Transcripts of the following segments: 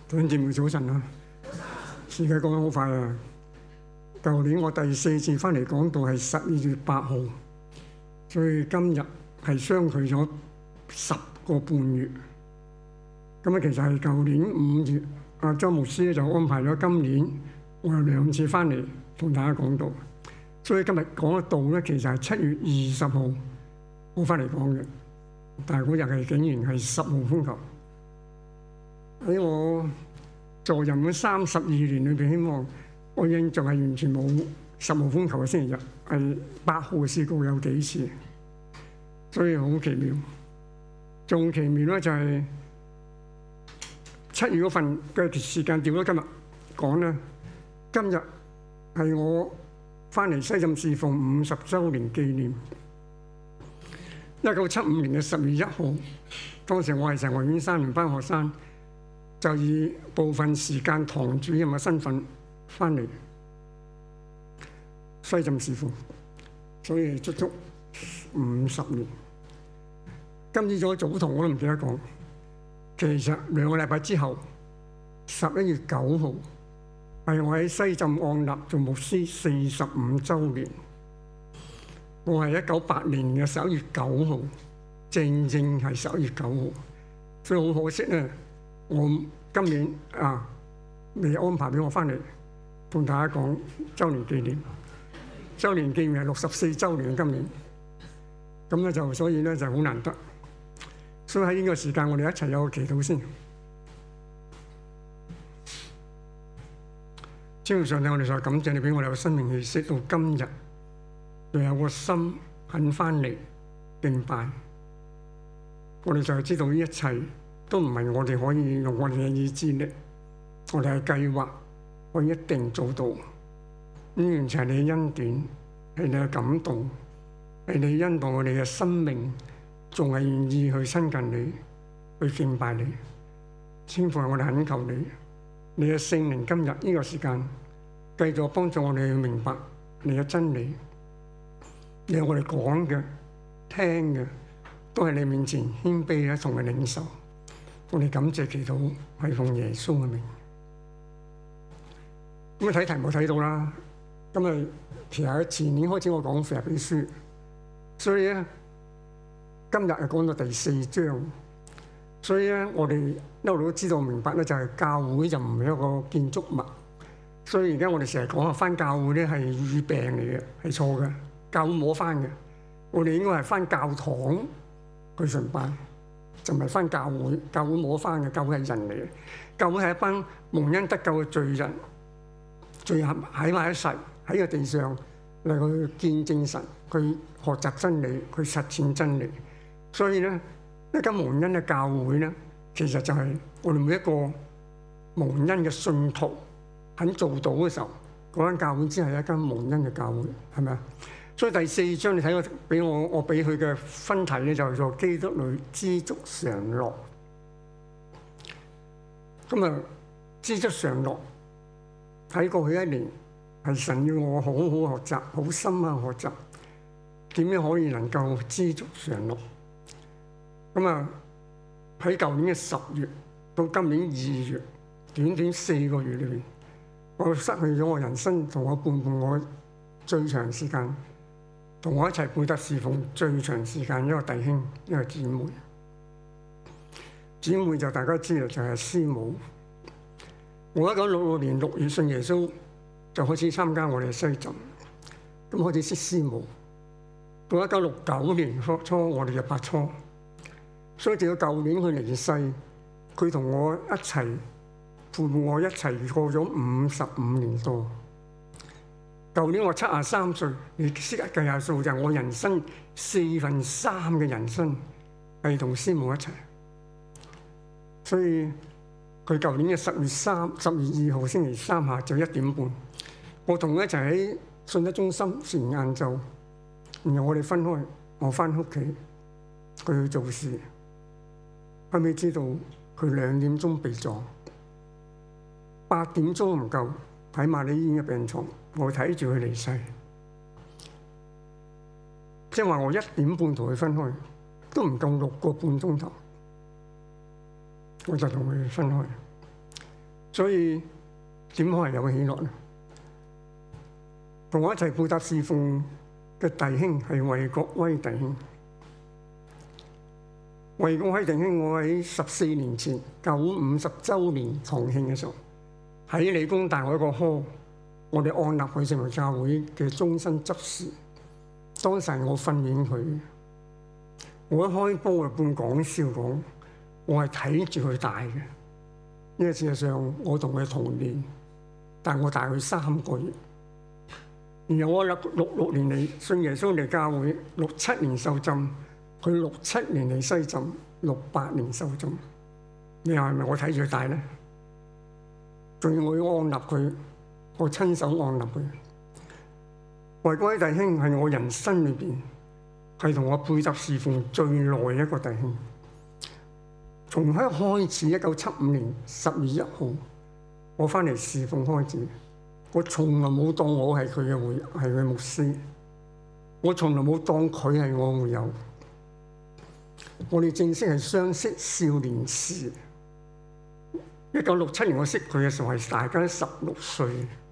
弟兄姊妹早晨啊！時間過得好快啊！舊年我第4次翻嚟講道係12月8號，所以今日係相距咗10個半月。咁啊，其實係舊年5月，阿周牧師咧就安排咗今年我有2次翻嚟同大家講道，所以今日講嘅道咧，其實係7月20號我翻嚟講嘅，但係嗰日係竟然係10號風球。喺我做任嘅32年裏邊，希望我印象係完全冇10號風球嘅星期日，係8號試過有幾次，所以好奇妙。仲奇妙咧就係7月嗰份嘅時間調咗今日講啦。今日係我翻嚟西浸侍奉50週年紀念。1975年嘅10月1號，當時我係神學院3年班學生。就以部分時間堂主任嘅身份翻嚟西浸侍奉，所以足足50年。今次做早堂我都唔記得講，其實2個禮拜之後11月9號係我喺西浸按立做牧師45週年。我係1980年嘅11月9號，正正係11月9號，所以好可惜咧。我今年未安排俾我翻嚟同大家講週年紀念。週年紀念係64週年今年，咁咧就所以咧就好難得。所以喺呢個時間，我哋一齊有個祈禱先。天父上帝，我哋就感謝你俾我哋有生命氣息到今日，又有個心肯翻嚟敬拜。我哋就係知道呢一切都唔係我哋可以用我哋嘅意志力，我哋嘅計劃可以一定做到。呢完全係你嘅恩典，係你嘅感動，係你恩待我哋嘅生命，仲係願意去親近你，去敬拜你。天父，我哋懇求你，你嘅聖靈今日呢個時間繼續幫助我哋去明白你嘅真理。你係我哋講嘅、聽嘅，都係你面前謙卑一同嘅領受。我哋感謝祈禱係奉耶穌嘅名。咁睇題目睇到啦。咁啊，其實喺前年開始我講腓立比書，所以咧今日係講到第4章。所以咧我哋一路都知道明白咧，就係教會就唔係一個建築物。所以而家我哋成日講話返教會咧係語病嚟嘅，係錯嘅。教會冇得返嘅，我哋應該係返教堂去崇拜。就唔係返教會，教會冇得返嘅，教會係人嚟嘅。教會係一班蒙恩得救嘅罪人，聚合喺埋一齊喺個地上嚟去見證神，去學習真理，去實踐真理。所以咧，一間蒙恩嘅教會咧，其實就係我哋每一個蒙恩嘅信徒肯做到嘅時候，嗰間教會只係一間蒙恩嘅教會，係咪啊？所以第4章你睇到俾我俾佢嘅分題咧，就係做基督裏知足常樂。咁啊，知足常樂喺過去1年係神要我好好學習，好深刻學習點樣可以能夠知足常樂。咁啊，喺舊年嘅10月到今年2月，短短4個月裏邊，我失去咗我人生同我伴我最長時間，同我一齊配搭侍奉最長時間一個弟兄，一個姊妹。姊妹就大家知道就係師母。我1966年6月信耶穌，就開始參加我哋嘅西浸，咁開始識師母。到1969年初，我哋就拍拖。所以直到舊年佢離世，佢同我一齊陪我一齊過咗55年多。舊年我73歲，你識一計下數，就係我人生3/4嘅人生係同師母一齊。所以佢舊年嘅10月2號星期三下晝1點半，我同佢一齊喺信德中心食完晏晝，然後我哋分開，我翻屋企，佢去做事。後尾知道佢2點鐘被撞，8點鐘唔夠喺瑪麗醫院嘅病床，我睇住佢離世。即係話我1點半同佢分開，都唔夠6個半鐘頭，我就同佢分開。 所以點可能有喜樂呢？同我一齊配搭侍奉嘅弟兄係衛國威弟兄。衛國威弟兄，我喺14年前教會50週年堂慶嘅時候，喺理工大學一個科，我哋按立佢成為教會嘅終身執事。當時我訓練佢，我一開波就半講笑講，我係睇住佢大嘅，因為事實上我同佢同年，但我大佢3個月。然後我66年嚟信耶穌嚟教會，67年受浸，佢67年嚟西浸，68年受浸。你話係咪我睇住佢大咧？仲要我要按立佢，我親手按立佢。衛國威弟兄係我人生裏邊係同我配搭侍奉最耐一個弟兄。從一開始1975年10月1號，我翻嚟侍奉開始，我從來冇當我係佢嘅牧師，我從來冇當佢係我會友。我哋正式係相識少年時。1967年我識佢嘅時候係大家16歲。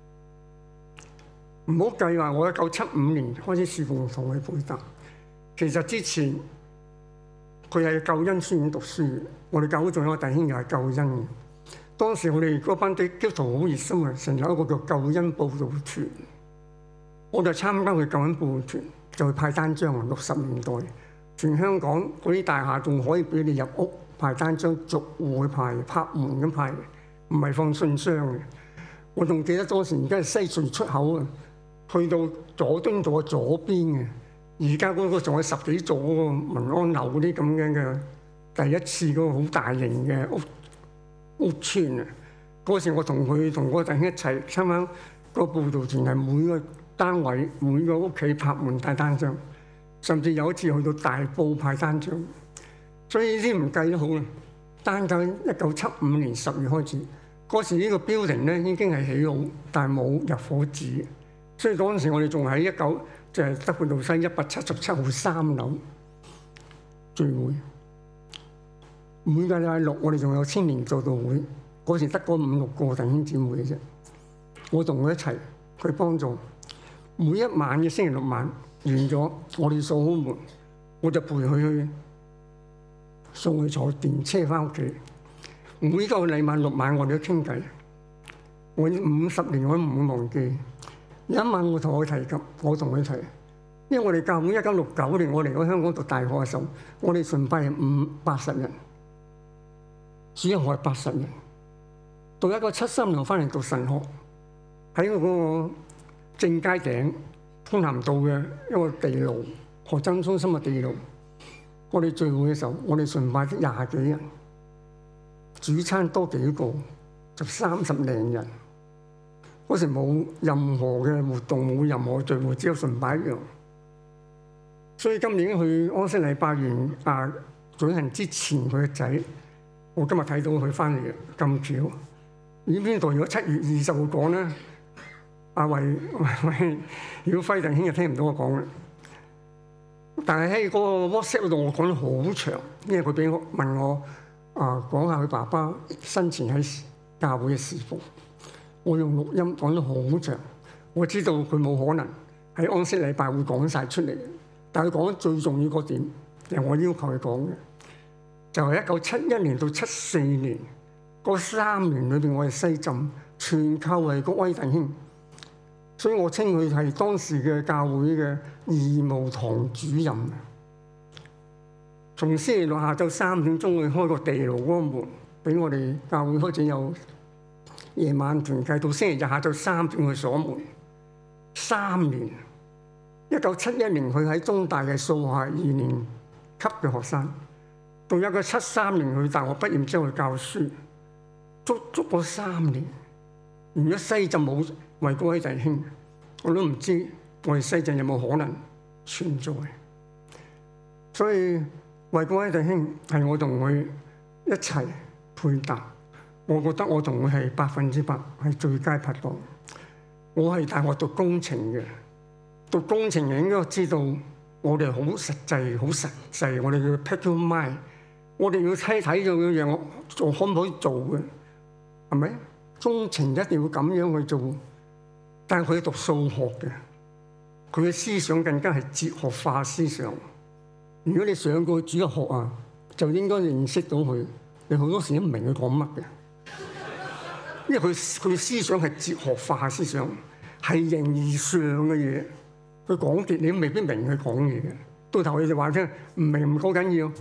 唔好計話我1975年開始侍奉同佢配搭，其實之前佢係救恩書院讀書，我哋教會仲有個弟兄又係救恩嘅。當時我哋嗰班基督徒好熱心啊，成立一個叫救恩佈道團，我就參加佢救恩佈道團，就去派單張啊。60年代，全香港嗰啲大廈仲可以俾你入屋派單張，逐戶派，拍門咁派，唔係放信箱嘅。我仲記得當時而家係西隧出口啊，去到佐敦道嘅左邊嘅，而家嗰個仲有10幾座嗰個民安樓嗰啲咁樣嘅第一次嗰個好大型嘅屋邨啊！嗰時我同佢同嗰個弟兄一齊參加個佈道團，係每個單位每個屋企拍門帶單張，甚至有一次去到大埔派單張。所以呢啲唔計都好啦。單計1975年10月開始，嗰時呢個 building 咧已經係起好，但係冇入伙紙。所以嗰陣時我哋仲喺德輔道西177號3樓聚會。每個禮拜六我哋仲有青年佈道會，嗰時得嗰5、6個弟兄姊妹嘅啫。我同佢一齊，佢幫助。每一晚嘅星期六晚完咗，我哋掃好門，我就陪佢去送佢坐電車翻屋企。每個禮拜六晚我哋都傾偈，我50年我都唔會忘記。有一晚我同佢提及，我同佢提，因為我哋教會1969年我嚟咗香港讀大學嘅時候，我哋崇拜係80人。主日學係80人，到1973年我翻嚟讀神學，喺嗰個正街頂通咸道嘅一個地牢，學生中心嘅地牢。我哋聚會嘅時候，我哋崇拜得20幾人，主餐多幾個就30零人。嗰時冇任何嘅活動，冇任何聚會，只有崇拜一樣。所以今年去安息禮拜完舉行之前，佢嘅仔。我今日睇到佢翻嚟咁巧，呢邊度如果7月20號講咧，阿衛曉輝弟兄就聽唔到我講啦。但係喺嗰個 WhatsApp 度，我講得好長，因為佢俾我問我講下佢爸爸生前喺教會嘅事奉，我用錄音講得好長。我知道佢冇可能喺安息禮拜會講晒出嚟，但係佢講得最重要嗰點，係我要求佢講嘅。就係1971年到74年嗰3年裏邊，我係西浸，全靠衛國威弟兄，所以我稱佢係當時嘅教會嘅義務堂主任。從星期六下晝3點鐘去開個地牢嗰個門，俾我哋教會開始有夜晚團契，到星期日下晝3點去鎖門。3年，1971年佢喺中大嘅數學2年級嘅學生。到1973年佢大學畢業之後去教書，足嗰3年。完咗西浸冇衛國威弟兄，我都唔知我哋西浸有冇可能存在。所以衛國威弟兄係我同佢一齊配搭，我覺得我同佢係100%係最佳拍檔。我係大學讀工程嘅，讀工程人應該知道我哋好實際、好實際，我哋叫 practical mind。我哋要睇到嘅嘢，我仲可唔可以做嘅？係咪？ 工程一定要咁樣去做，但係佢讀數學嘅，佢嘅思想更加係哲學化思想。如果你上過主日學啊，就應該認識到佢。你好多時都唔明佢講乜嘅，因為佢思想係哲學化思想，係形而上嘅嘢。佢講極你都未必明佢講嘢嘅。到頭你就話聽唔明唔好緊要。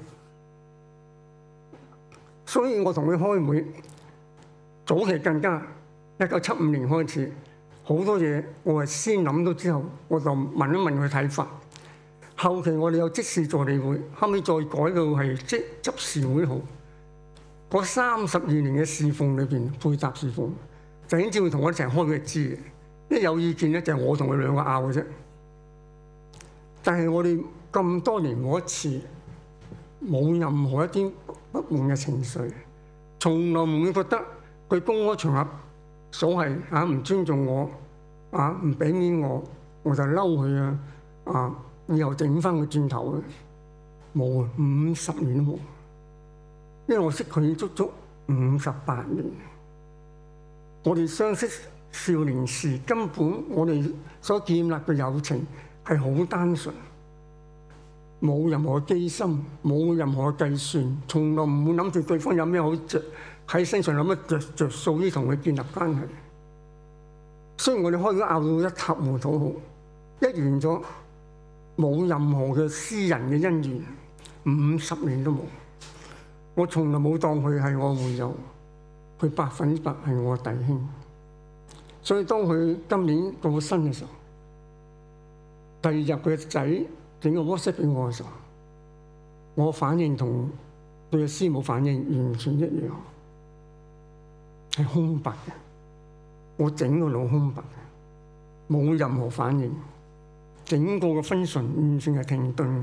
所以我同佢開會，早期更加1975年開始，好多嘢我係先諗到之後，我就問一問佢睇法。後期我哋有職事助理會，後尾再改到係執事會好。嗰32年嘅侍奉裏邊，配搭侍奉，就先至會同我一齊開會知嘅。一有意見咧，就係我同佢兩個拗嘅啫。但係我哋咁多年冇一次冇任何一啲不滿嘅情緒，從來唔會覺得佢公開場合所謂唔尊重我唔俾面我就嬲佢以後整翻個轉頭嘅冇啊，50年都冇。因為我識佢足足58年，我哋相識少年時，根本我哋所建立嘅友情係好單純，冇任何機心，冇任何計算，從來唔會諗住對方有咩好喺身上諗乜着數啲同佢建立關係。雖然我哋開會拗到一塌糊塗好，一完咗冇任何嘅私人嘅恩怨，50年都冇。我從來冇當佢係我會友，佢100%係我弟兄。所以當佢今年過身嘅時候，第2日佢嘅仔整個 WhatsApp 俾我嘅時候，我反應同佢嘅師母反應完全一樣，係空白嘅。我整個腦空白嘅，冇任何反應，整個嘅分神完全係停頓。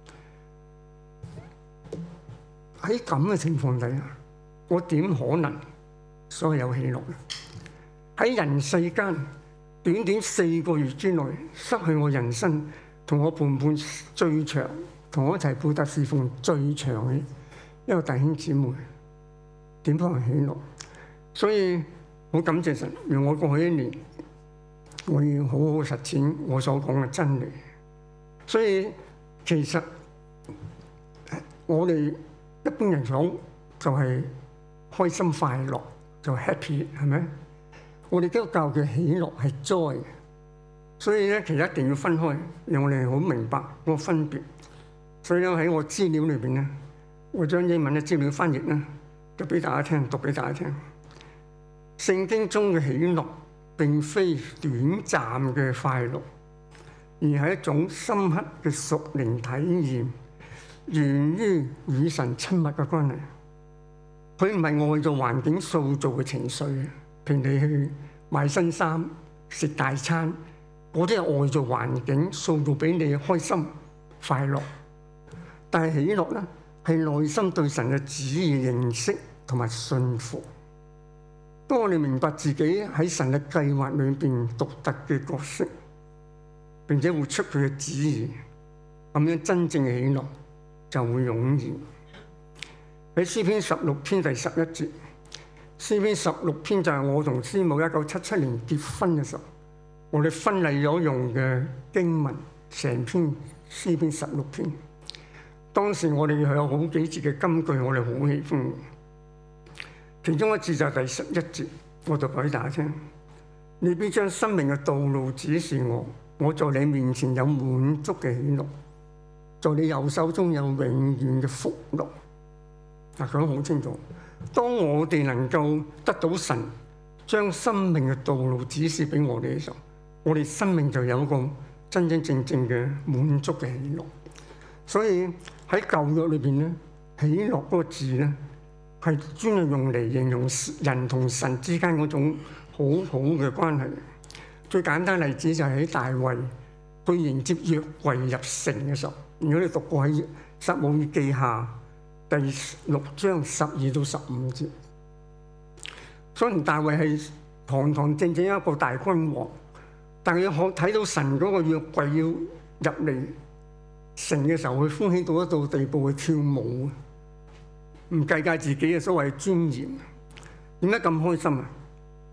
喺咁嘅情況底下，我點可能所謂有喜樂呢？喺人世間短短4個月之內，失去我人生同我伴最長，同我一齊配搭侍奉最長嘅一個弟兄姊妹，點可能喜樂？所以好感謝神，讓我過去1年，我要好好實踐我所講嘅真理。所以其實我哋一般人講就係開心快樂，就 happy 係咪？我哋基督教嘅喜樂係 joy，所以咧其實一定要分開，讓我哋好明白嗰個分別。所以咧喺我資料裏邊咧，我將英文嘅資料翻譯咧，就俾大家聽，讀俾大家聽。聖經中嘅喜樂並非短暫嘅快樂，而係一種深刻嘅屬靈體驗。源於與神親密嘅關係，佢唔係外在環境塑造嘅情緒，譬如你去買新衫、食大餐，嗰啲係外在環境塑造俾你開心快樂。但係喜樂咧，係內心對神嘅旨意認識同埋信服。當我哋明白自己喺神嘅計劃裏邊獨特嘅角色，並且活出佢嘅旨意，咁樣真正嘅喜樂就會湧現。喺詩篇16篇第11節，詩篇16篇就係我同師母1977年結婚嘅時候，我哋婚禮咗用嘅經文，成篇詩篇16篇。當時我哋有好幾節嘅金句，我哋好喜歡。其中一節就係第11節，我讀俾大家聽：你必將生命嘅道路指示我，我在你面前有滿足嘅喜樂，在你右手中有永遠嘅福樂。嗱，講得好清楚。當我哋能夠得到神將生命嘅道路指示俾我哋嘅時候，我哋生命就有一個真真正正嘅滿足嘅喜樂。所以喺舊約裏邊咧，喜樂嗰個字咧係專係用嚟形容人同神之間嗰種好好嘅關係。最簡單例子就係喺大衛去迎接約櫃入城嘅時候，如果你讀過喺撒母耳記下第6章12到15節，雖然大衛係堂堂正正一個大君王，但係佢睇到神嗰個約櫃要入嚟城嘅時候，佢歡喜到一度地步去跳舞，唔計較自己嘅所謂尊嚴。點解咁開心啊？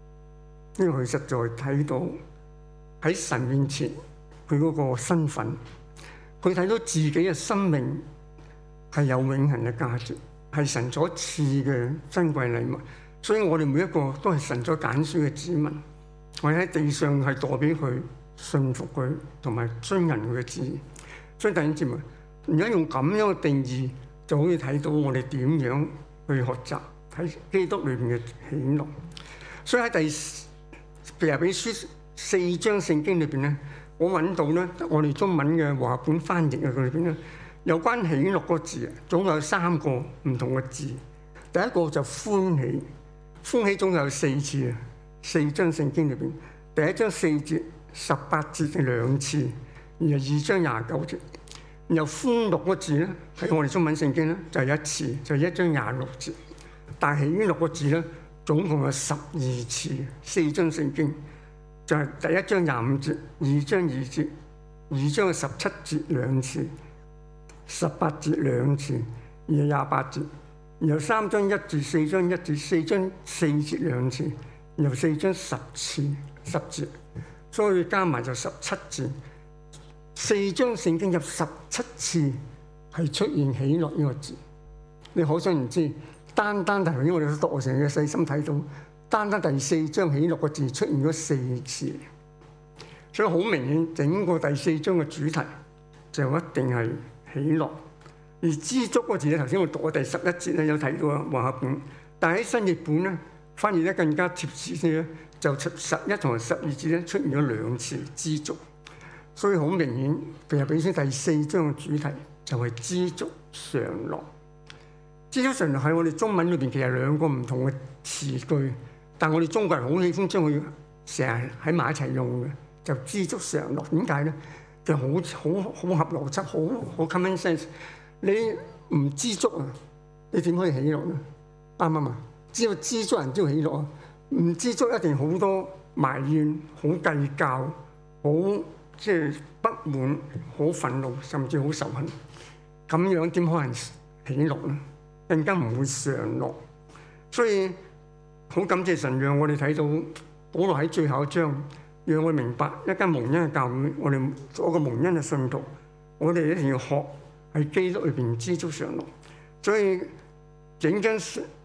因為佢實在睇到喺神面前佢嗰個身份，佢睇到自己嘅生命係有永恆嘅價值，係神所賜嘅珍貴禮物。所以我哋每一個都係神所揀選嘅子民，我哋喺地上係代表佢、信服佢同埋遵行佢嘅旨意。所以弟兄姊妹，而家用咁樣嘅定義，就可以睇到我哋點樣去學習喺基督裏邊嘅喜樂。所以喺腓立比書4章聖經裏邊咧，我揾到咧，我哋中文嘅和合本翻譯嘅裏邊咧，有關喜樂個字，總有3個唔同嘅字。第一個就歡喜，歡喜總有4次啊，4章聖經裏邊，第1章4節、18節嘅2次，然後2章29節。然後歡樂個字咧，喺我哋中文聖經咧就係1次，就係1章26節。但係喜樂個字咧，總共有12次，4章聖經就係第1章25節、2章2節、2章17節2次、18節2次，然後28節，然後3章1節、4章1節、4章4節2次，然後4章10節，所以加埋就17節。4章聖經有17次係出現喜樂呢個字，你可想而知。單單頭先我哋讀成嘅細心睇到，單單第4章喜樂個字出現咗4次，所以好明顯整個第4章嘅主題就一定係喜樂。而知足個字咧，頭先我讀嘅第11節咧有睇到啊，和合本，但係喺新譯本咧翻譯得更加貼切啲咧，就11同12節咧出現咗2次知足。所以好明顯，腓立比書第4章嘅主題就係知足常樂。知足常樂喺我哋中文裏邊其實2個唔同嘅詞句，但我哋中國人好喜歡將佢成日喺埋一齊用嘅，就知足常樂。點解咧？就好合邏輯，好 common sense。你唔知足啊，你點可以喜樂咧？啱唔啱啊？只有知足人先會喜樂啊！唔知足一定好多埋怨、好計較、好即係不滿、好憤怒，甚至好仇恨。咁樣點可能喜樂咧？更加唔會常樂。所以好感謝神，讓我哋睇到保羅喺最後一章，讓我哋明白一間蒙恩嘅教會，我哋做一個蒙恩嘅信徒，我哋一定要學喺基督裏邊知足常樂。所以整個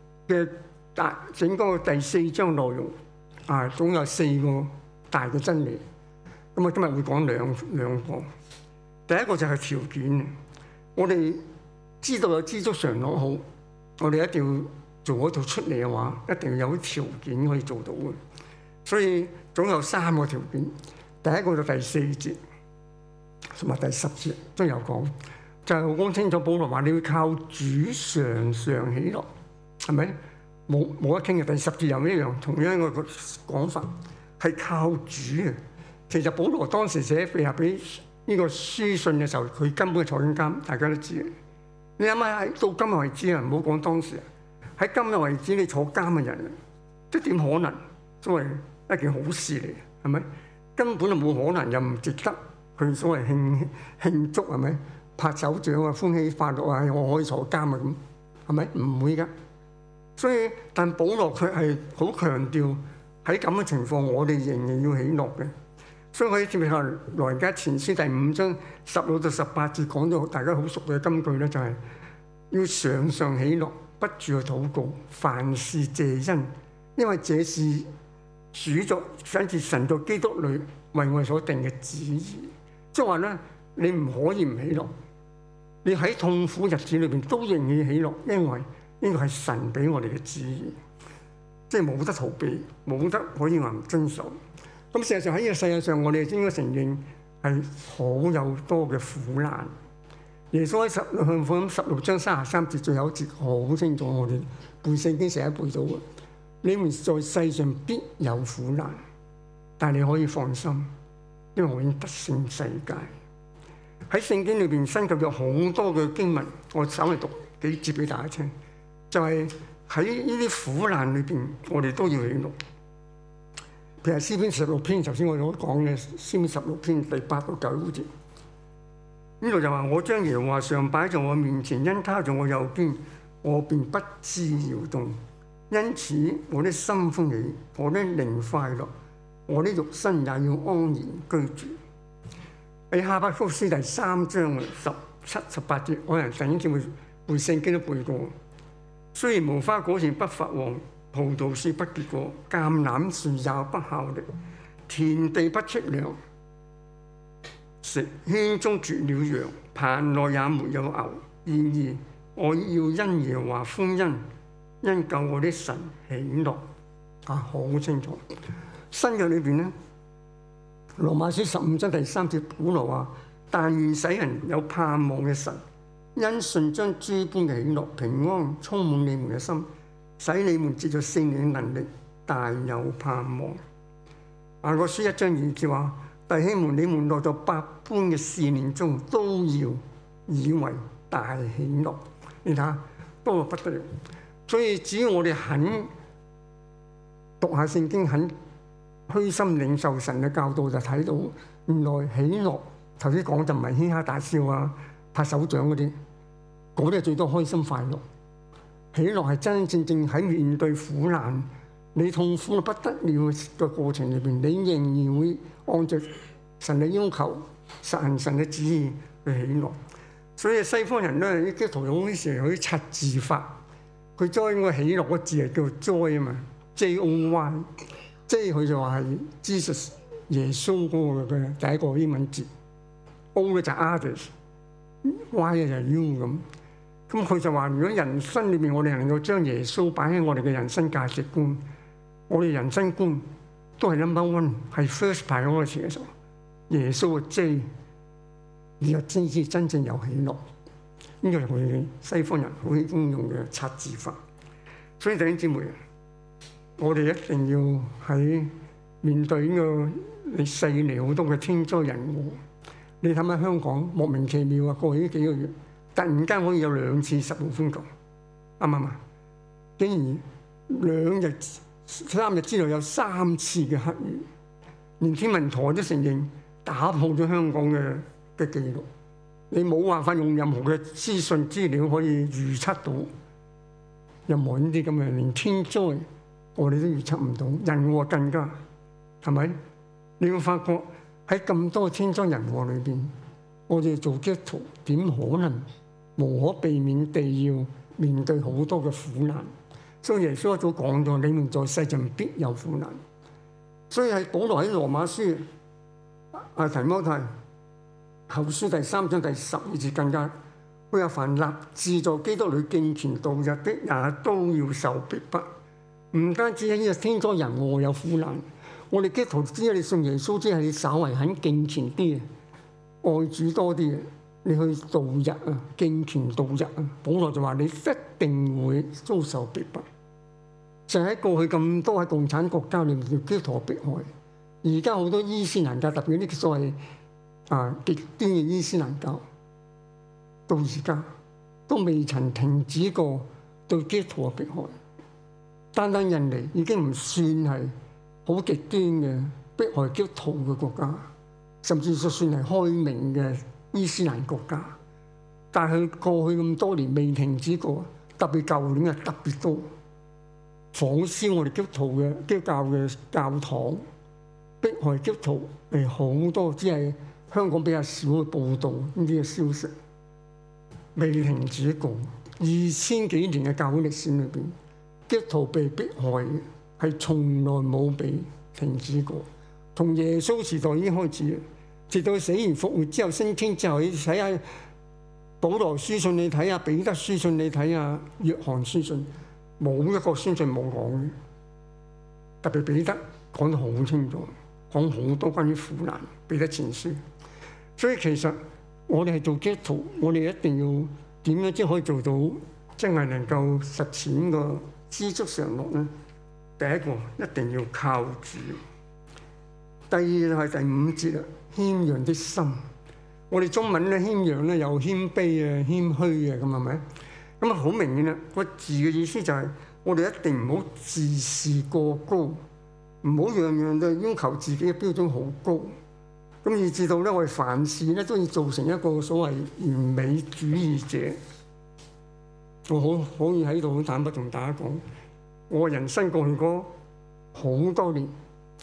第4章內容總有4個大嘅真理。咁我今日會講兩個。第一個就係條件，我哋知道有知足常樂好，我哋一定要做嗰套出嚟嘅話，一定要有條件可以做到嘅。所以總有3個條件。第一個就第4節同埋第10節都有講，就係好清楚。保羅話你要靠主常常喜樂，係咪？冇得傾嘅。第10節又一樣，同樣一個講法係靠主嘅。其實保羅當時寫腓立比呢個書信嘅時候，佢根本係坐緊監，大家都知。你諗下，到今日為止啊，唔好講當時啊，喺今日為止你坐監嘅人，即係點可能？所謂一件好事嚟，係咪？根本就冇可能，又唔值得去所謂慶祝，係咪？拍手掌啊，歡喜快樂啊，我可以坐監啊咁，係咪？唔會㗎。所以，但保羅卻係好強調喺咁嘅情況，我哋仍然要喜樂嘅。所以我喺帖撒羅尼迦前書第5章16到18節講到大家好熟嘅金句咧，就係要常常喜樂，不住去禱告，凡事謝恩，因為這是主作甚至神在基督裏為我哋所定嘅旨意。即係話咧，你唔可以唔喜樂，你喺痛苦日子裏邊都仍然喜樂，因為呢個係神俾我哋嘅旨意，即係冇得逃避，冇得可以話唔遵守。咁事實上喺呢個世界上，我哋應該承認係好有多嘅苦難。耶穌喺約翰福音16章33節最後一節好清楚，我哋背聖經成日背到嘅。你們在世上必有苦難，但係你可以放心，因為我已經得勝世界。喺聖經裏邊新舊有好多嘅經文，我稍微讀幾節俾大家聽，就係喺呢啲苦難裏邊，我哋都要喜樂。譬如詩篇16篇，頭先我所講嘅詩篇16篇第8到9節，呢度就話：我將耶和華常擺在我面前，因他在我右邊，我便不致搖動。因此我的心歡喜，我的靈快樂， 我啲肉身也要安然居住。喺哈巴谷書第3章17、18節，我人曾經背聖經都背過。雖然無花果樹不發黃，葡萄樹不結果，橄欖樹也不效力，田地不出糧食，圈中絕了羊，棚內也沒有牛。然而我要因耶和華歡欣，因救我的神喜樂。好清楚。新約裏邊咧，羅馬書15章第3節，保羅話：但願使人有盼望嘅神，因信將諸般嘅喜樂、平安充滿你們嘅心，使你們藉着聖靈嘅能力大有盼望。雅各書1章2節話：弟兄們，你們落在百般嘅試煉中，都要以為大喜樂。你睇下，多到不得了。所以只要我哋肯讀下聖經，肯虛心領受神嘅教導，就睇到原來喜樂頭先講就唔係嘻哈大笑啊、拍手掌嗰啲，嗰啲係最多開心快樂。喜樂係真真正正喺面對苦難、你痛苦到不得了嘅過程裏邊，你仍然會按照神嘅要求實行神嘅旨意去喜樂。所以西方人咧，啲基督徒有啲時候有啲拆字法，佢將個喜樂個字係叫做 joy 啊嘛 ，J-O-Y， 即係佢就話係 Jesus 耶穌嗰個嘅第一個英文字 ，O 咧就 others，Y 咧就係 you 咁。咁佢就話：如果人生裏邊我哋能夠將耶穌擺喺我哋嘅人生價值觀，我哋人生觀都係 number one， 係 first priority 嘅時候，耶穌嘅 J， 而又先至真正有喜樂。呢個係佢哋西方人好喜歡用嘅拆字法。所以弟兄姊妹，我哋一定要喺面對呢個歷世嚟好多嘅天災人禍。你睇下香港莫名其妙啊，過去呢幾個月突然間可以有2次10號風球，啱唔啱啊？竟然2日3日之內有3次嘅黑雨，連天文台都承認打破咗香港嘅記錄。你冇辦法用任何嘅資訊資料可以預測到任何呢啲咁嘅，連天災我哋都預測唔到，人禍更加，係咪？你會發覺喺咁多天災人禍裏邊，我哋做基督徒點可能無可避免地要面對好多嘅苦難？所以耶穌一早講咗：你們在世上必有苦難。所以係保羅喺羅馬書提摩太後書第3章第12節更加，佢話：凡立志在基督裏敬虔度日的，也都要受逼迫。唔單止喺呢個天災人禍有苦難，我哋基督徒只係你信耶穌，只係你稍為肯敬虔啲嘅，愛主多啲嘅，你去度日啊，敬虔度日啊。保羅就話：你一定會遭受逼迫。就喺過去咁多喺共產國家裏面叫基督徒迫害，而家好多伊斯蘭教，特別啲所謂極端嘅伊斯蘭教，到而家都未曾停止過對基督徒嘅迫害。單單印尼已經唔算係好極端嘅迫害基督徒嘅國家，甚至就算係開明嘅伊斯蘭國家，但係佢過去咁多年未停止過，特別舊年係特別多。仿燒我哋基督徒嘅基督教嘅教堂，迫害基督徒係好多，只係香港比較少去報導呢啲嘅消息，未停止過。2000幾年嘅教會歷史裏邊，基督徒被迫害係從來冇被停止過。從耶穌時代已經開始，直到死完復活之後升天之後，你睇下保羅書信你睇下，彼得書信你睇下，約翰書信。冇一個書信冇講嘅，特別彼得講得好清楚，講好多關於苦難，彼得前書。所以其實我哋係做基督徒，我哋一定要點樣先可以做到真係能夠實踐個知足常樂咧？第一個一定要靠主。第二就係第5節啦，謙讓的心。我哋中文咧謙讓咧有謙卑啊、謙虛啊，咁係咪？咁啊，好明顯啦！個字嘅意思就係我哋一定唔好自視過高，唔好樣樣都要求自己嘅標準好高，咁以至到咧我哋凡事咧都要做成一個所謂完美主義者。我可以喺度好坦白同大家講，我人生過去嗰好多年，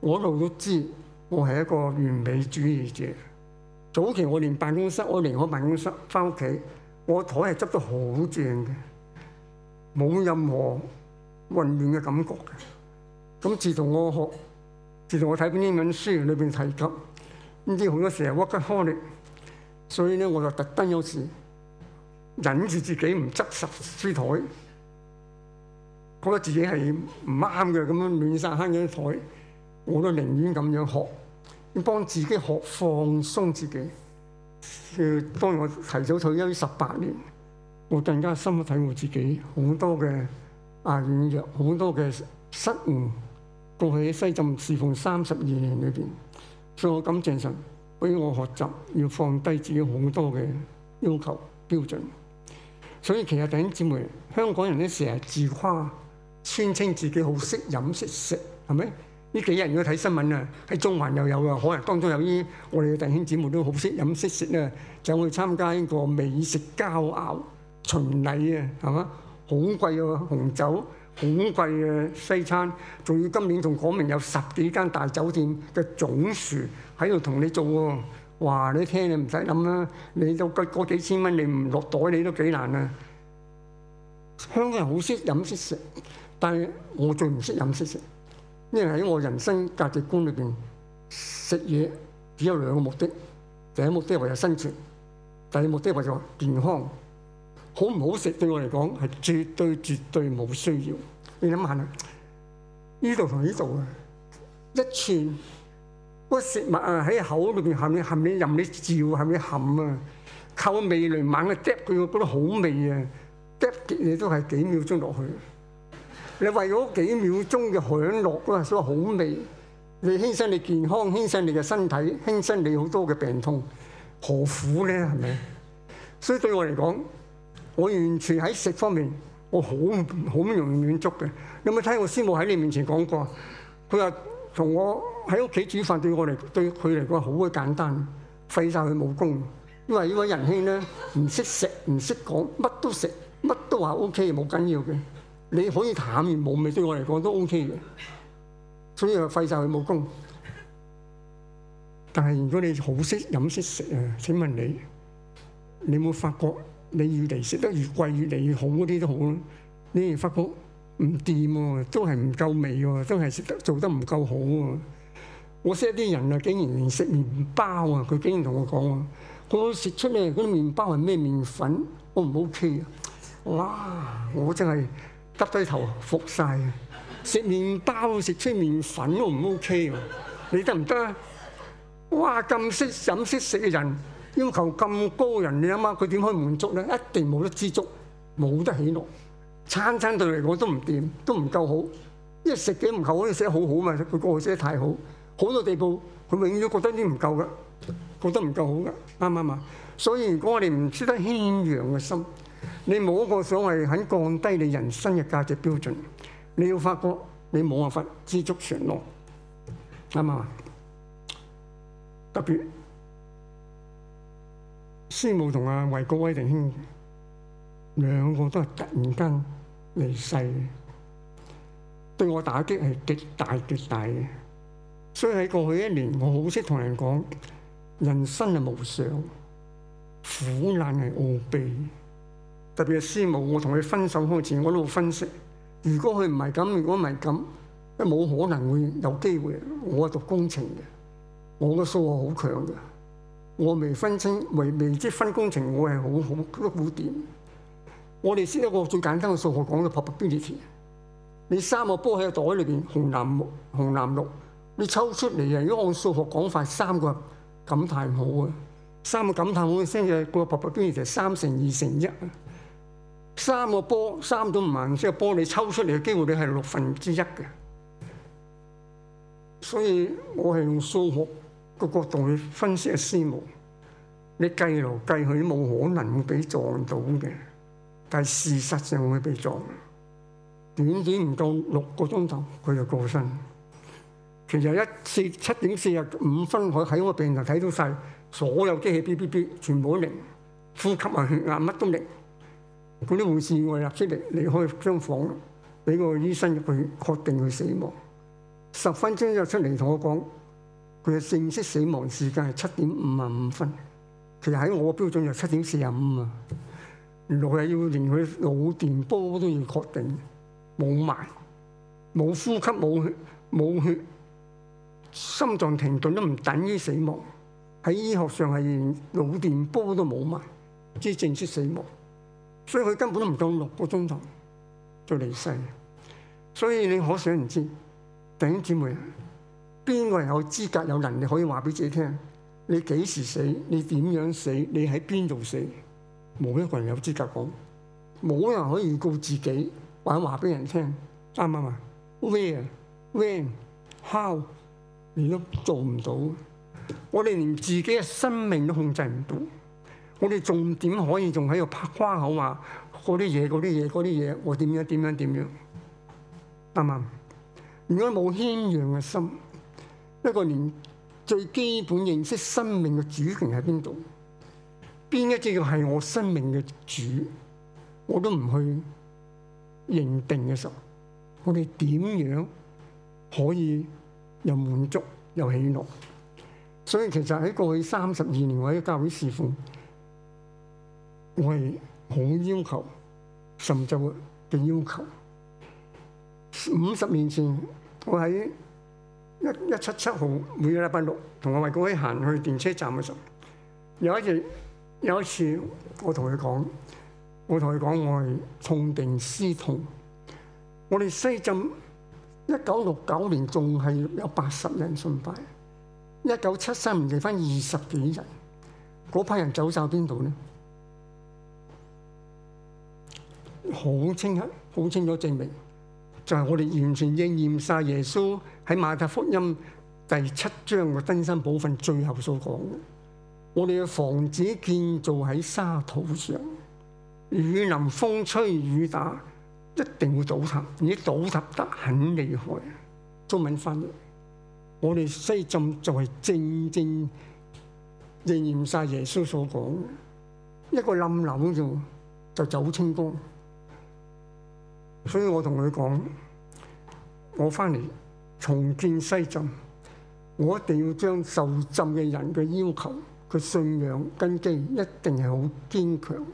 我一路都知我係一個完美主義者。早期我連辦公室，我離開辦公室翻屋企，我台係執得好正嘅，冇任何混亂嘅感覺嘅。咁自從我睇篇英文書裏邊提及，呢啲好多時係 workaholic，所以咧我就特登有時忍住自己唔執拾書台，覺得自己係唔啱嘅，咁樣亂晒坑嘅台，我都寧願咁樣學，要幫自己學放鬆自己。當我提早退休18年，我更加深刻體會自己好多嘅軟弱，好多嘅失誤。過去喺西浸侍奉32年裏邊，所以我感謝神俾我學習要放低自己好多嘅要求標準。所以其實弟兄姊妹，香港人咧成日自誇，宣稱自己好識飲識食，係咪？呢幾日如果睇新聞啊，喺中環又有啊，可能當中有啲我哋嘅弟兄姊妹都好識飲識食啊，就去參加呢個美食佳餚巡禮啊，係嘛？好貴嘅紅酒，好貴嘅西餐，仲要今年仲講明有10幾間大酒店嘅總廚喺度同你做喎。哇！你聽你唔使諗啦，你都嗰幾千蚊你唔落袋你都幾難啊！香港人好識飲識食，但係我最唔識飲識食。因為喺我人生價值觀裏邊，食嘢只有2個目的，第一目的係為咗生存，第二目的係為咗健康。好唔好食對我嚟講係絕對冇需要。你諗下啦，呢度同呢度啊，一寸嗰食物啊喺口裏邊含你任你嚼，含你含啊，靠味嚟猛嘅嗒佢，覺得好味啊，嗒極你都係幾秒鐘落去。你為咗幾秒鐘嘅享樂嗰個所謂好味，你犧牲你健康，犧牲你嘅身體，犧牲你好多嘅病痛，何苦咧？係咪？所以對我嚟講，我完全喺食方面，我好容易滿足嘅。你有冇睇我師母喺你面前講過？佢話同我喺屋企煮飯對佢嚟講好鬼簡單，廢晒佢武功。因為呢位仁兄咧唔識食唔識講，乜都食，乜都話 OK 冇緊要嘅。你可以淡而無味，對我嚟講都 OK 嘅，所以就廢晒佢武功。但係如果你好識飲識食啊，請問你有冇發覺你越嚟食得越貴越嚟越好嗰啲都好啦，你發覺唔掂喎，都係唔夠味喎，都係食得做得唔夠好喎。我識一啲人啊，竟然連食麵包啊，佢竟然同我講啊，佢食出嚟嗰啲麵包係咩麵粉，我唔 OK 啊！哇，我真係〜耷低頭服晒啊！食麵包食出麵粉都唔 OK 喎，你得唔得啊？哇！咁識飲識食嘅人要求咁高人，你諗下佢點可以滿足咧？一定冇得知足，冇得喜樂。餐餐對嚟講都唔掂，都唔夠好，因為食嘅唔夠好，你食得好好嘛，佢過去食得太好，好到地步佢永遠都覺得啲唔夠㗎，覺得唔夠好㗎，啱唔啱啊？所以如果我哋唔識得謙讓嘅心，你冇一個所謂肯降低你人生嘅價值標準，你要發覺你冇辦法知足常樂，啱嘛？特別師母同阿衛國威弟兄兩個都係突然間離世，對我打擊係極大極大嘅。所以喺過去1年，我好識同人講，人生係無常，苦難係奧秘。特別係師母，我同佢分手開始，我都分析，如果佢唔係咁，如果唔係咁，都冇可能會有機會。我係讀工程嘅，我個數學好強嘅，我未知分工程，我係好都好掂。我哋識一個最簡單嘅數學講嘅 probability， 你3個波喺個袋裏邊，紅藍綠，你抽出嚟啊！如果按數學講法，3個感嘆號啊，3個感嘆號嘅聲嘅個 probability 係3乘2乘1啊。3個波，3種唔顏色嘅波，你抽出嚟嘅機會，你係1/6嘅。所以我係用數學個角度去分析嘅師母，你計嚟計去都冇可能會俾撞到嘅，但係事實上會被撞。短短唔夠6個鐘頭，佢就過身。其實7點45分，佢喺我病床睇到晒所有機器 B 全部都零，呼吸啊血壓乜都零。嗰啲護士我入出嚟離開張房，俾個醫生入去確定佢死亡。 10分鐘就出嚟同我講，佢嘅正式死亡時間係7:55。其實喺我嘅標準就7:45啊。原來係要連佢腦電波都要確定冇埋，冇呼吸，冇血，心臟停頓都唔等於死亡。喺醫學上係連腦電波都冇埋，即係正式死亡。所以佢根本都唔夠6個鐘頭就離世。所以你可想而知，弟兄姊妹，邊個人有資格有能力可以話俾自己聽，你幾時死，你點樣死，你喺邊度死？冇一個人有資格講，冇人可以預告自己或者話俾人聽，啱唔啱啊？Where, when, how， 你都做唔到。我哋連自己嘅生命都控制唔到，我哋仲點可以仲喺度誇口話嗰啲嘢，我點樣？啱唔啱？如果冇謙讓嘅心，一個連最基本認識生命嘅主權喺邊度？邊一隻要係我生命嘅主，我都唔去認定嘅時候，我哋點樣可以又滿足又喜樂？所以其實喺過去32年我喺教會侍奉，我係好要求甚至嘅要求。50年前，我喺177號每個禮拜六同我為工會行去電車站嘅時候，有一次我同佢講，我係痛定思痛。我哋西浸1969年仲係有80人信拜，1973年剩翻20幾人，嗰批人走晒邊度呢？好清楚證明，就係我哋完全應驗晒耶穌喺馬太福音第7章嘅登山寶訓最後所講嘅。我哋嘅房子建造喺沙土上，雨淋風吹雨打，一定會倒塌，而且倒塌得很厲害。中文翻譯，我哋西浸就係正正應驗晒耶穌所講嘅，一個冧樓就走清光。所以我同佢講，我翻嚟重建西浸，我一定要將受浸嘅人嘅要求，佢信仰根基一定係好堅強，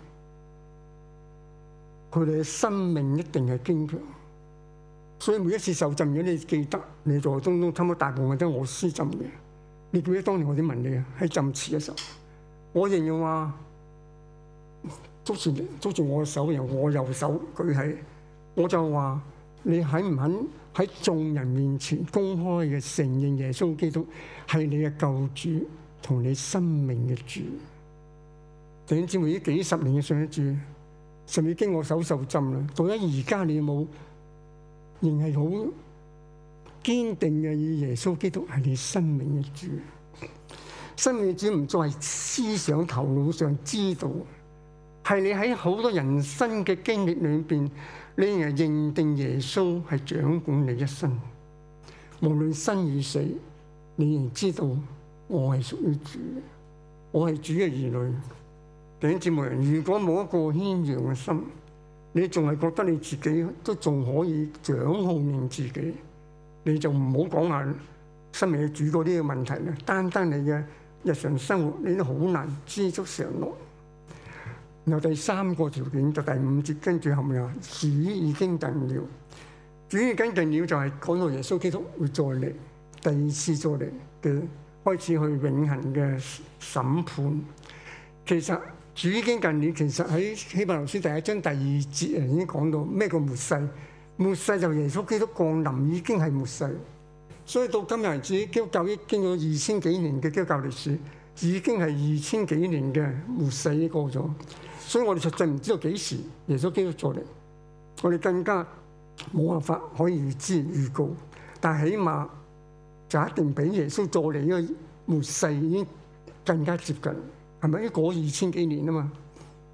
佢哋嘅生命一定係堅強。所以每一次受浸，如果你記得，你在中差唔多大部分都係我施浸嘅。你記得當年我點問你啊？喺浸池嘅時候，我仍然話捉住我嘅手，由我右手舉起，我就話你肯唔肯喺眾人面前公開嘅承認耶穌基督係你嘅救主同你生命嘅主？弟兄姊妹，呢幾十年嘅信主，甚至經我手受浸啦，到咗而家你有冇仍係好堅定嘅以耶穌基督係你生命嘅主？生命嘅主唔再係思想頭腦上知道，係你喺好多人生嘅經歷裏邊，你仍係認定耶穌係掌管你一生，無論生與死，你仍知道我係屬於主，我係主嘅兒女。弟兄姊妹，如果冇一個謙讓嘅心，你仲係覺得你自己都仲可以掌控自己，你就唔好講下生命嘅主嗰啲嘅問題啦。單你嘅日常生活，你都好難知足常樂。然後第三個條件就第5節跟住後面話，主已經近了。主已經近了就係講到耶穌基督會再嚟，第二次再嚟嘅開始去永恆嘅審判。其實主已經近了，其實喺希伯來書第1章第2節已經講到咩叫末世。末世就耶穌基督降臨已經係末世。所以到今日為止，基督教已經過2000幾年嘅基督教歷史，已經係2000幾年嘅末世已經過咗。所以我哋實際唔知道幾時耶穌基督再嚟，我哋更加冇辦法可以預知預告。但係起碼就一定比耶穌再嚟呢個末世已經更加接近，係咪？過2000幾年啊嘛。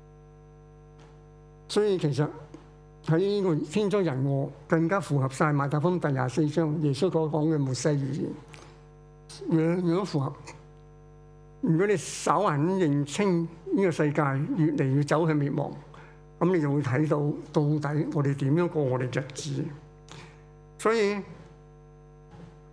所以其實喺呢個天災人禍更加符合晒馬太福音第24章耶穌所講嘅末世預言，樣樣符合。如果你稍為認清呢個世界越嚟越走向滅亡，咁你就會睇到到底我哋點樣過我哋日子。所以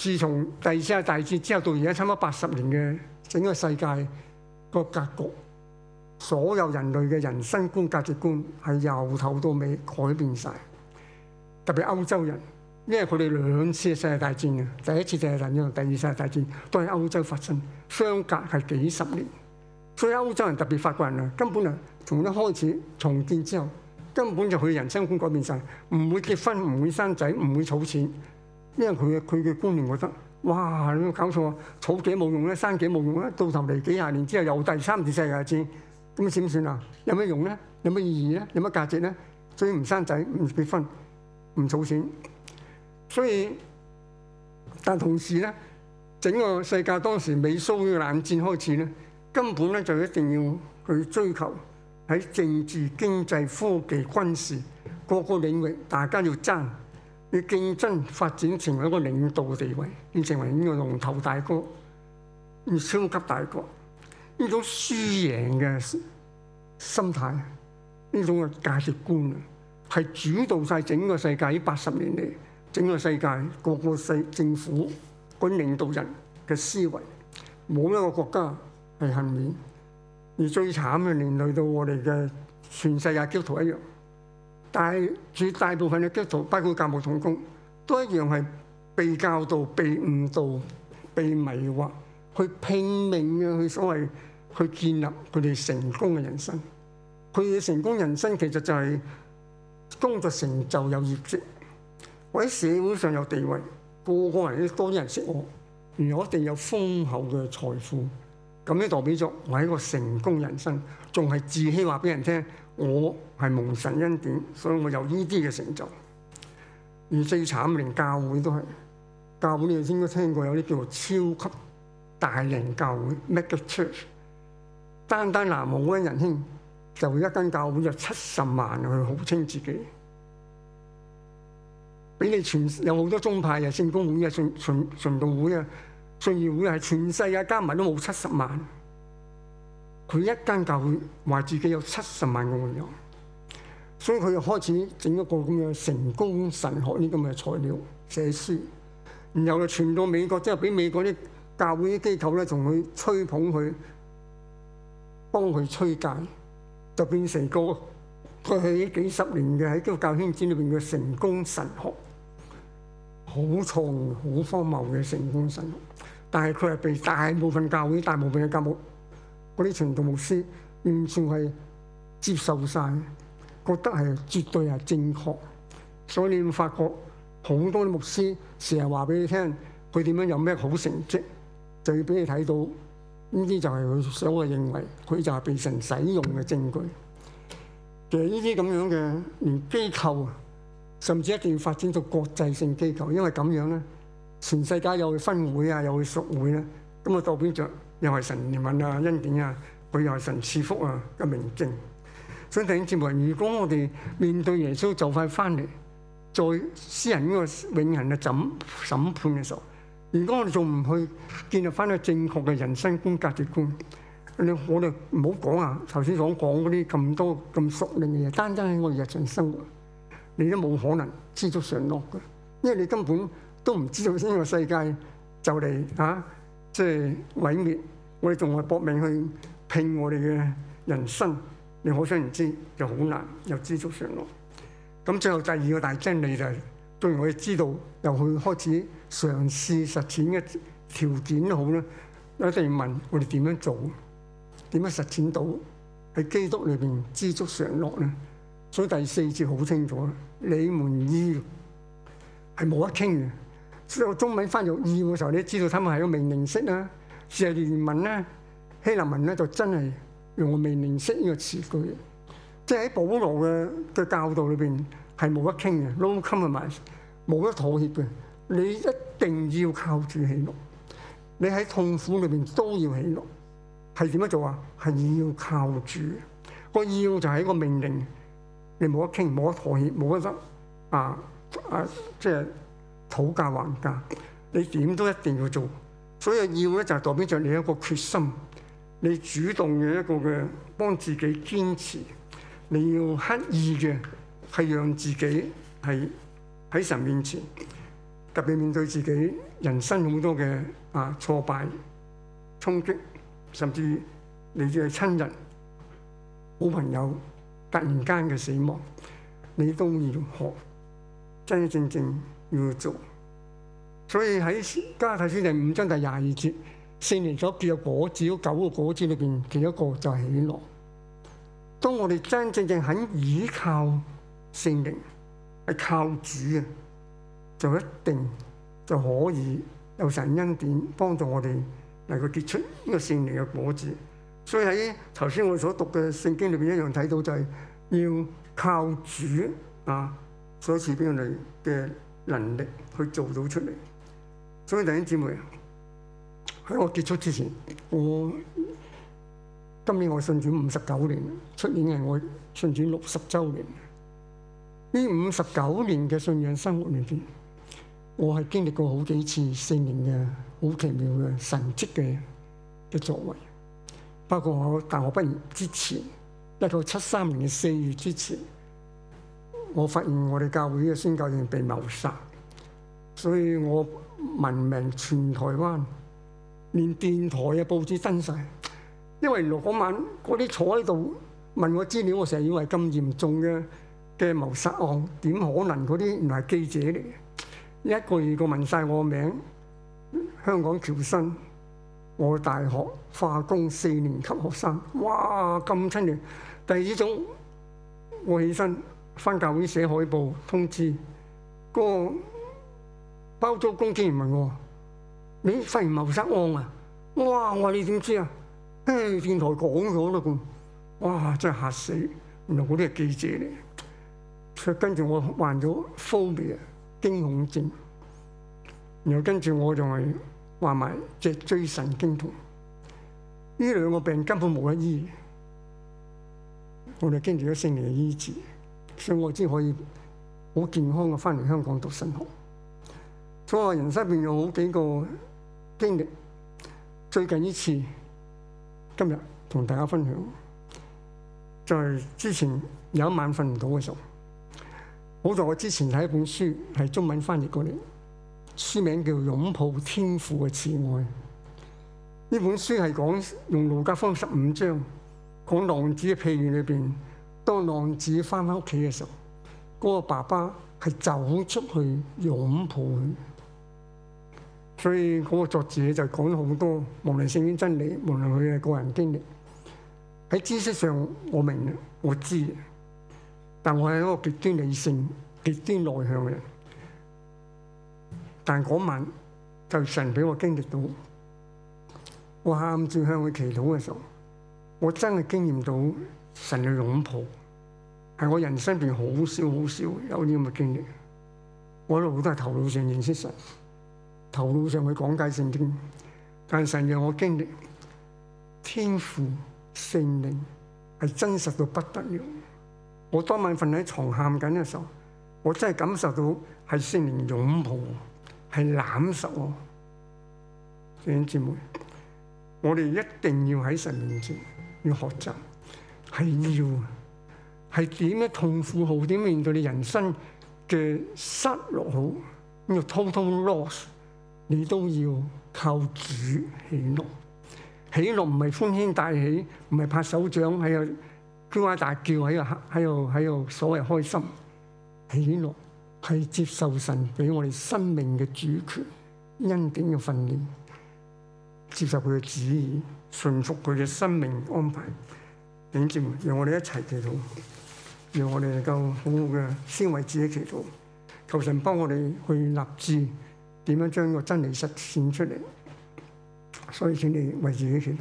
自從第二次世界大戰之後到而家差唔多80年嘅整個世界個格局，所有人類嘅人生觀、價值觀係由頭到尾改變晒。特別歐洲人，因為佢哋2次世界大戰嘅，第一次世界大戰同第二次世界大戰都喺歐洲發生，相隔係幾十年。所以歐洲人特別法國人啊，根本啊從一開始重建之後，根本就佢人生觀改變晒，唔會結婚，唔會生仔，唔會儲錢，因為佢嘅觀念覺得，哇！你搞錯，儲幾冇用咧，生幾冇用咧，到頭嚟幾廿年之後又第3次世界大戰，咁點算啊？有咩用咧？有咩意義咧？有乜價值咧？所以唔生仔，唔結婚，唔儲錢。所以，但同時咧，整個世界當時美蘇嘅冷戰開始咧，根本咧就一定要去追求喺政治、經濟、科技、軍事各個領域，大家要爭，要競爭發展成為一個領導嘅地位，要成為呢個龍頭大哥，要超級大國。呢種輸贏嘅心態，呢種嘅價值觀啊，係主導晒整個世界呢80年嚟，整個世界各個政府嗰啲領導人嘅思維，冇一個國家係幸免。而最慘嘅連累到我哋嘅全世界基督徒一樣，但係絕大部分嘅基督徒，包括教牧同工，都一樣係被教導、被誤導、被迷惑，去拼命嘅去所謂去建立佢哋成功嘅人生。佢哋嘅成功人生其實就係工作成就有業績，或者社會上有地位，個個人都多啲人識我，而我一定有豐厚嘅財富。咁呢代表咗我係一個成功人生，仲係自欺話俾人聽，我係蒙神恩典，所以我有呢啲嘅成就。而最慘連教會都係，教會你哋應該聽過有啲叫做超級大型教會 mega church， 單南澳嗰啲仁兄就一間教會就70萬去號稱自己，俾你全有好多宗派啊、聖公會啊、循道會啊、信義會係全世界加埋都冇70萬，佢一間教會話自己有70萬個會友，所以佢就開始整一個咁嘅成功神學呢咁嘅材料寫書，然後就傳到美國之後，俾美國啲教會啲機構咧，同佢吹捧佢，幫佢推介，就變成個佢喺幾十年嘅喺基督教圈子裏邊嘅成功神學，好錯誤、好荒謬嘅成功神學。但係佢係被大部分教會、大部分嘅教牧嗰啲傳道牧師完全係接受晒，覺得係絕對係正確。所以你會發覺好多啲牧師成日話俾你聽，佢點樣有咩好成績，就要俾你睇到呢啲就係佢所謂認為佢就係被神使用嘅證據。其實呢啲咁樣嘅連機構，甚至一定要發展到國際性機構，因為咁樣咧。全世界又去分會啊，又去屬會咧，咁啊代表著又係神憐憫啊、恩典啊，佢又係神賜福啊嘅明證。所以弟兄姊妹，如果我哋面對耶穌就快翻嚟，再施行呢個永恆嘅審判嘅時候，如果我哋仲唔去建立翻個正確嘅人生觀、價值觀，我哋唔好講啊！頭先所講嗰啲咁多咁屬靈嘅嘢，單喺我哋日常生活，你都冇可能知足常樂嘅，因為你根本都唔知道呢個世界就嚟即係毀滅，我哋仲係搏命去拼我哋嘅人生，你可想而知就好難又知足常樂。咁最後第二個大真理就係，當然我哋知道又去開始嘗試實踐嘅條件都好啦，一定要問我哋點樣做，點樣實踐到喺基督裏邊知足常樂咧？所以第4節好清楚啦，你們要係冇得傾嘅。所以我中文翻譯要嘅時候，你知道他們係個命令式啦。事實原文咧，希臘文咧就真係用個命令式呢個詞句，即係喺保羅嘅教導裏邊係冇得傾嘅 ，no compromise， 冇得妥協嘅。你一定要靠住喜樂，你喺痛苦裏邊都要喜樂。係點樣做啊？係要靠住個要就係一個命令，你冇得傾，冇得妥協，冇得即係討價還價，你點都一定要做。所以要咧就係代表著你一個決心，你主動嘅一個嘅幫自己堅持，你要刻意嘅係讓自己係喺神面前特別面對自己人生好多嘅挫敗、衝擊，甚至你嘅親人、好朋友突然間嘅死亡，你都要學真真正正要做。所以喺加拉太書第5章第22節，聖靈所結嘅果子，9個果子裏邊，其中一個就係喜樂。當我哋真真正正肯倚靠聖靈，係靠主啊，就一定就可以有神恩典幫助我哋能夠結出呢個聖靈嘅果子。所以喺頭先我所讀嘅聖經裏邊一樣睇到，就係要靠主所賜俾我哋嘅能力去做到出嚟。所以弟兄姊妹，喺我結束之前，今年我信主59年，出年係我信主60週年。呢59年嘅信仰生活裏邊，我係經歷過好幾次聖靈嘅好奇妙嘅神蹟嘅作為。包括我大學畢業之前，1973年嘅4月之前，我發現我哋教會嘅宣教員被謀殺，所以我聞名全台灣，連電台嘅報紙登晒。因為嗰晚嗰啲坐喺度問我資料，我成日以為咁嚴重嘅謀殺案，點可能？嗰啲原來係記者嚟嘅，一個二個問晒我名，香港僑生，我大學化工4年級學生，哇咁親烈。第二種，我起身返教會寫海報通知，嗰個包租公竟然問我：你發現謀殺案啊？哇！我話你點知啊？電台講咗啦咁，哇！真係嚇死！原來嗰啲係記者嚟。跟住我患咗 phobia 驚恐症，然後跟住我仲係患埋脊椎神經痛。呢2個病根本冇得醫，我哋經歷咗聖靈嘅醫治，所以我先可以好健康嘅翻嚟香港讀神學。所以我人生入邊有好幾個經歷，最近一次今日同大家分享，就係之前有一晚瞓唔到嘅時候，好在我之前睇一本書係中文翻譯過嚟，書名叫《擁抱天父嘅慈愛》。呢本書係講用路加福音15章講浪子嘅譬喻裏邊，當浪子翻屋企嘅時候，嗰個爸爸係走出去擁抱佢。所以嗰個作者就講咗好多，無論聖經真理，無論佢嘅個人經歷，喺知識上我明嘅，我知嘅，但我係一個極端理性、極端內向嘅人。但嗰晚就神俾我經歷到，我喊住向佢祈禱嘅時候，我真係經驗到神嘅擁抱，係我人生邊好少有啲咁嘅經歷。我一路都係頭腦上認識神，頭腦上去講解聖經，但神讓我經歷天父聖靈係真實到不得了。我當晚瞓喺床喊緊嘅時候，我真係感受到係聖靈擁抱我，係攬實我。弟兄姊妹，我哋一定要喺神面前要學習，係點樣痛苦好，點面對你人生嘅失落好，呢個 total loss， 你都要靠主喜樂。喜樂唔係歡天大喜，唔係拍手掌喺度叫啊大叫喺度所謂開心。喜樂係接受神俾我哋生命嘅主權、恩典嘅訓練，接受佢嘅旨意，順服佢嘅生命安排。弟兄姊妹，讓我哋一齊祈禱，讓我哋能夠好好嘅先為自己祈禱，求神幫我哋去立志點樣將個真理實踐出嚟。所以請你為自己祈禱。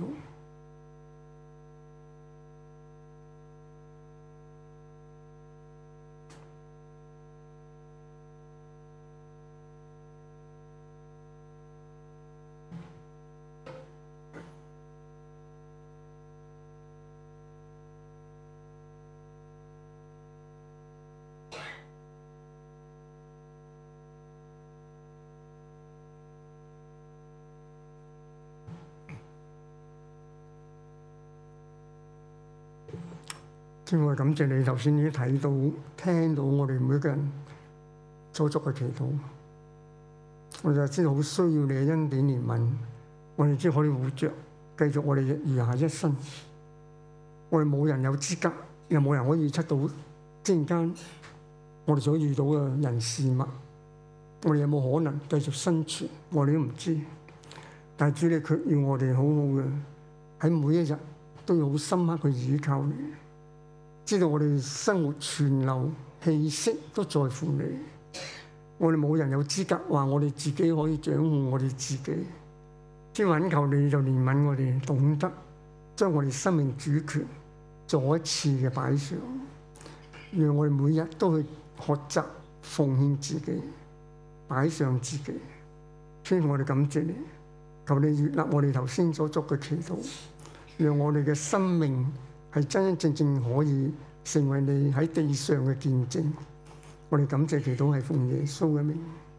主，我感謝你頭先已經睇到、聽到我哋每一個人所作嘅祈禱。 我就知道好需要你嘅恩典憐憫，我哋先可以活着，繼續我哋餘下一生。我哋冇人有資格，又冇人可以測到突然間我哋所遇到嘅人事物，我哋有冇可能繼續生存，我哋都唔知。但係主你卻要我哋好好嘅喺每一日都要好深刻去倚靠你，知道我哋生活存留氣息都在乎你。我哋冇人有資格話我哋自己可以掌控我哋自己，只懇求你就憐憫我哋，懂得將我哋生命主權再一次嘅擺上，讓我哋每日都去學習奉獻自己，擺上自己。所以我哋感謝你，求你悅納我哋頭先所作嘅祈禱，讓我哋嘅生命係真真正正可以成為你喺地上嘅見證。我哋感謝祈禱係奉耶穌嘅名。